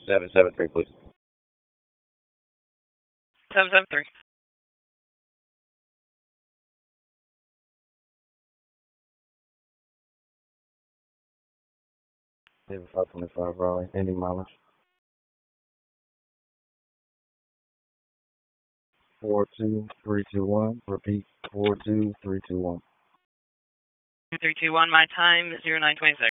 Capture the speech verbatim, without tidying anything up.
seven seven three, please. seven seven three. David five twenty-five, Raleigh. Ending mileage. four two three two one. Repeat, four two three two one. three two one, my time, zero nine twenty-six.